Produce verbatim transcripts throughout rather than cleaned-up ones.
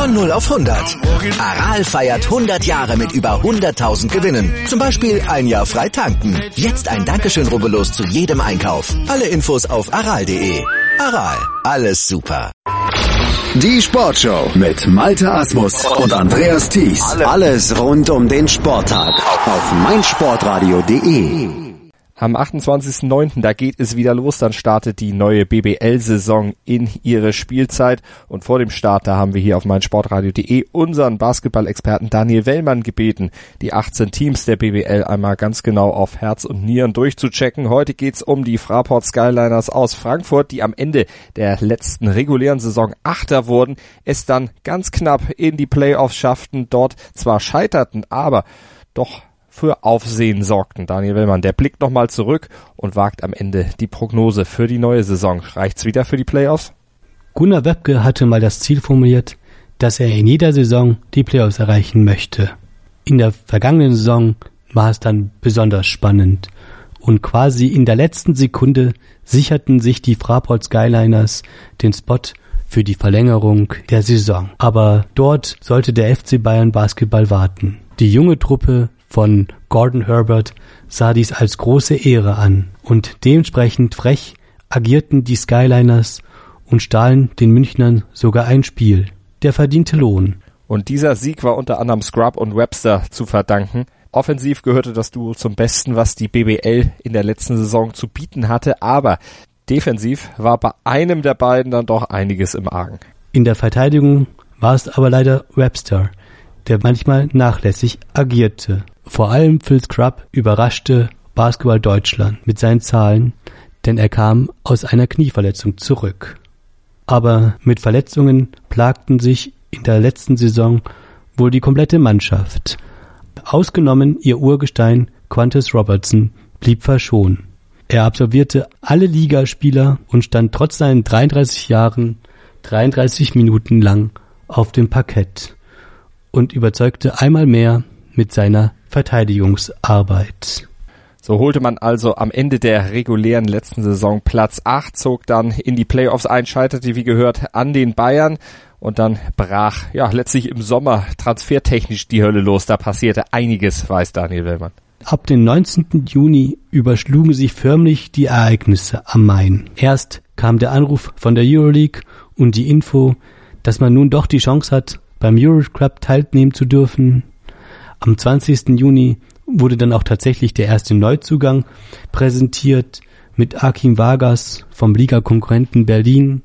Von null auf hundert. Aral feiert hundert Jahre mit über hunderttausend Gewinnen. Zum Beispiel ein Jahr frei tanken. Jetzt ein Dankeschön, rubbellos zu jedem Einkauf. Alle Infos auf aral punkt de. Aral, alles super. Die Sportshow mit Malte Asmus und Andreas Thies. Alles rund um den Sporttag auf meinsportradio punkt de. Am achtundzwanzigsten neunten da geht es wieder los, dann startet die neue B B L-Saison in ihre Spielzeit und vor dem Start, da haben wir hier auf meinsportradio punkt de unseren Basketball-Experten Daniel Wellmann gebeten, die achtzehn Teams der B B L einmal ganz genau auf Herz und Nieren durchzuchecken. Heute geht's um die Fraport Skyliners aus Frankfurt, die am Ende der letzten regulären Saison Achter wurden, es dann ganz knapp in die Playoffs schafften, dort zwar scheiterten, aber doch für Aufsehen sorgten. Daniel Wellmann, der blickt nochmal zurück und wagt am Ende die Prognose für die neue Saison. Reicht's wieder für die Playoffs? Gunnar Wöbke hatte mal das Ziel formuliert, dass er in jeder Saison die Playoffs erreichen möchte. In der vergangenen Saison war es dann besonders spannend und quasi in der letzten Sekunde sicherten sich die Fraport Skyliners den Spot für die Verlängerung der Saison. Aber dort sollte der F C Bayern Basketball warten. Die junge Truppe von Gordon Herbert sah dies als große Ehre an und dementsprechend frech agierten die Skyliners und stahlen den Münchnern sogar ein Spiel. Der verdiente Lohn. Und dieser Sieg war unter anderem Scrub und Webster zu verdanken. Offensiv gehörte das Duo zum Besten, was die B B L in der letzten Saison zu bieten hatte, aber defensiv war bei einem der beiden dann doch einiges im Argen. In der Verteidigung war es aber leider Webster, der manchmal nachlässig agierte. Vor allem Phil Scrub überraschte Basketball Deutschland mit seinen Zahlen, denn er kam aus einer Knieverletzung zurück. Aber mit Verletzungen plagten sich in der letzten Saison wohl die komplette Mannschaft. Ausgenommen ihr Urgestein Quantus Robertson blieb verschont. Er absolvierte alle Ligaspieler und stand trotz seinen dreiunddreißig Jahren dreiunddreißig Minuten lang auf dem Parkett und überzeugte einmal mehr mit seiner Verteidigungsarbeit. So holte man also am Ende der regulären letzten Saison Platz acht, zog dann in die Playoffs ein, scheiterte wie gehört an den Bayern und dann brach ja letztlich im Sommer transfertechnisch die Hölle los. Da passierte einiges, weiß Daniel Wellmann. Ab dem neunzehnten Juni überschlugen sich förmlich die Ereignisse am Main. Erst kam der Anruf von der Euroleague und die Info, dass man nun doch die Chance hat, beim Euroclub teilnehmen zu dürfen. Am zwanzigsten Juni wurde dann auch tatsächlich der erste Neuzugang präsentiert mit Akim Vargas vom Liga-Konkurrenten Berlin.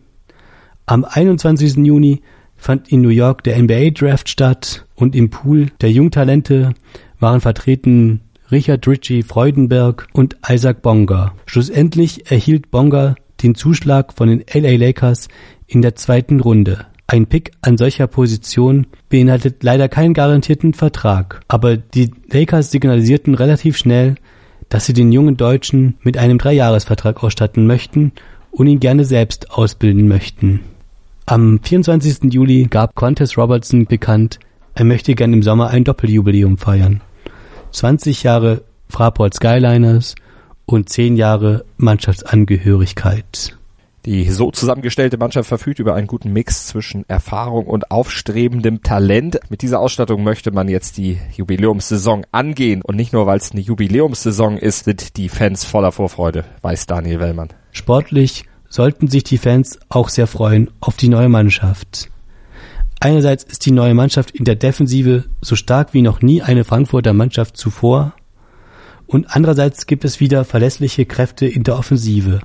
Am einundzwanzigsten Juni fand in New York der N B A-Draft statt und im Pool der Jungtalente waren vertreten Richard Ritchie Freudenberg und Isaac Bonga. Schlussendlich erhielt Bonga den Zuschlag von den L A Lakers in der zweiten Runde. Ein Pick an solcher Position beinhaltet leider keinen garantierten Vertrag, aber die Lakers signalisierten relativ schnell, dass sie den jungen Deutschen mit einem Dreijahresvertrag ausstatten möchten und ihn gerne selbst ausbilden möchten. Am vierundzwanzigsten Juli gab Quantus Robertson bekannt, er möchte gern im Sommer ein Doppeljubiläum feiern. zwanzig Jahre Fraport Skyliners und zehn Jahre Mannschaftsangehörigkeit. Die so zusammengestellte Mannschaft verfügt über einen guten Mix zwischen Erfahrung und aufstrebendem Talent. Mit dieser Ausstattung möchte man jetzt die Jubiläumssaison angehen. Und nicht nur, weil es eine Jubiläumssaison ist, sind die Fans voller Vorfreude, weiß Daniel Wellmann. Sportlich sollten sich die Fans auch sehr freuen auf die neue Mannschaft. Einerseits ist die neue Mannschaft in der Defensive so stark wie noch nie eine Frankfurter Mannschaft zuvor. Und andererseits gibt es wieder verlässliche Kräfte in der Offensive.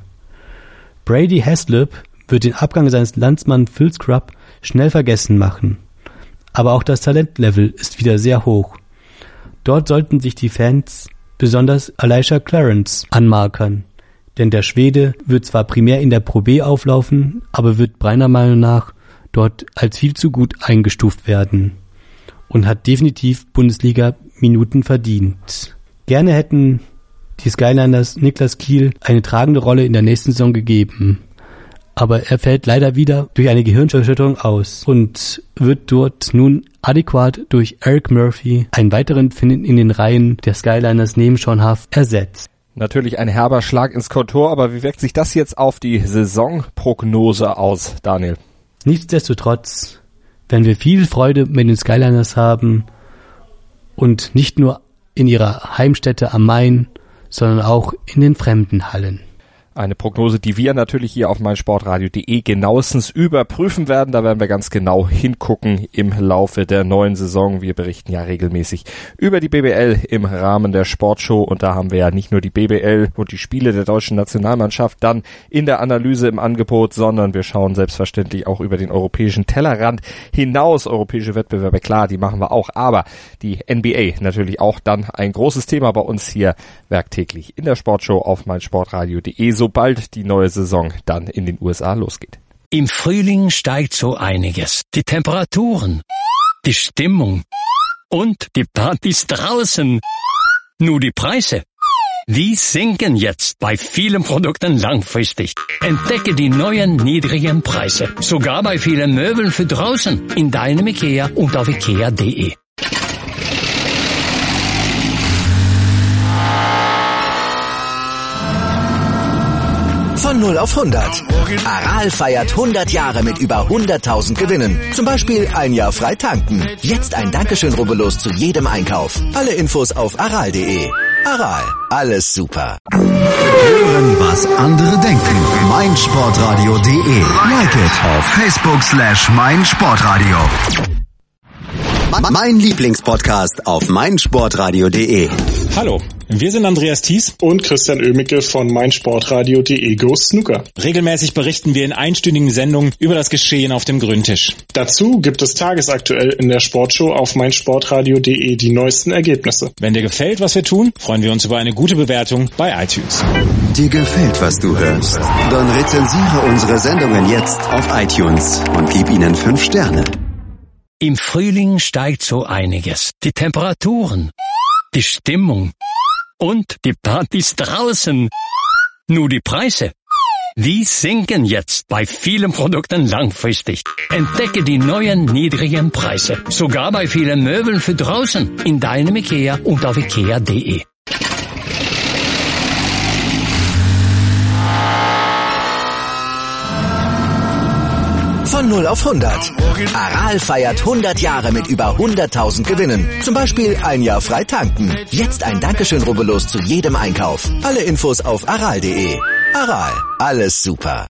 Brady Haslip wird den Abgang seines Landsmanns Phil Scrub schnell vergessen machen. Aber auch das Talentlevel ist wieder sehr hoch. Dort sollten sich die Fans besonders Elisha Clarence anmarkern. Denn der Schwede wird zwar primär in der Pro B auflaufen, aber wird meiner Meinung nach dort als viel zu gut eingestuft werden und hat definitiv Bundesliga-Minuten verdient. Gerne hätten die Skyliners Niklas Kiel eine tragende Rolle in der nächsten Saison gegeben. Aber er fällt leider wieder durch eine Gehirnerschütterung aus und wird dort nun adäquat durch Eric Murphy, einen weiteren Finnen in den Reihen der Skyliners neben Sean Huff, ersetzt. Natürlich ein herber Schlag ins Kontor, aber wie wirkt sich das jetzt auf die Saisonprognose aus, Daniel? Nichtsdestotrotz werden wir viel Freude mit den Skyliners haben und nicht nur in ihrer Heimstätte am Main, sondern auch in den fremden Hallen. Eine Prognose, die wir natürlich hier auf meinsportradio punkt de genauestens überprüfen werden. Da werden wir ganz genau hingucken im Laufe der neuen Saison. Wir berichten ja regelmäßig über die B B L im Rahmen der Sportshow. Und da haben wir ja nicht nur die B B L und die Spiele der deutschen Nationalmannschaft dann in der Analyse im Angebot, sondern wir schauen selbstverständlich auch über den europäischen Tellerrand hinaus. Europäische Wettbewerbe, klar, die machen wir auch. Aber die N B A natürlich auch dann ein großes Thema bei uns hier werktäglich in der Sportshow auf meinsportradio punkt de. Sobald die neue Saison dann in den U S A losgeht. Im Frühling steigt so einiges. Die Temperaturen, die Stimmung und die Partys draußen. Nur die Preise, die sinken jetzt bei vielen Produkten langfristig. Entdecke die neuen niedrigen Preise. Sogar bei vielen Möbeln für draußen. In deinem IKEA und auf ikea punkt de. Von null auf hundert. Aral feiert hundert Jahre mit über hunderttausend Gewinnen. Zum Beispiel ein Jahr frei tanken. Jetzt ein Dankeschön, rubbellos zu jedem Einkauf. Alle Infos auf aral punkt de. Aral, alles super. Hören, was andere denken. meinsportradio punkt de. Like it auf Facebook slash meinsportradio. Mein Lieblingspodcast auf meinsportradio punkt de. Hallo, wir sind Andreas Thies und Christian Oemicke von meinsportradio punkt de Go Snooker. Regelmäßig berichten wir in einstündigen Sendungen über das Geschehen auf dem Grüntisch. Dazu gibt es tagesaktuell in der Sportshow auf meinsportradio punkt de die neuesten Ergebnisse. Wenn dir gefällt, was wir tun, freuen wir uns über eine gute Bewertung bei iTunes. Dir gefällt, was du hörst? Dann rezensiere unsere Sendungen jetzt auf iTunes und gib ihnen fünf Sterne. Im Frühling steigt so einiges. Die Temperaturen, die Stimmung und die Partys draußen. Nur die Preise, die sinken jetzt bei vielen Produkten langfristig. Entdecke die neuen niedrigen Preise. Sogar bei vielen Möbeln für draußen. In deinem IKEA und auf ikea punkt de. Von null auf hundert. Aral feiert hundert Jahre mit über hunderttausend Gewinnen. Zum Beispiel ein Jahr frei tanken. Jetzt ein Dankeschön, rubbellos zu jedem Einkauf. Alle Infos auf aral punkt de. Aral, alles super.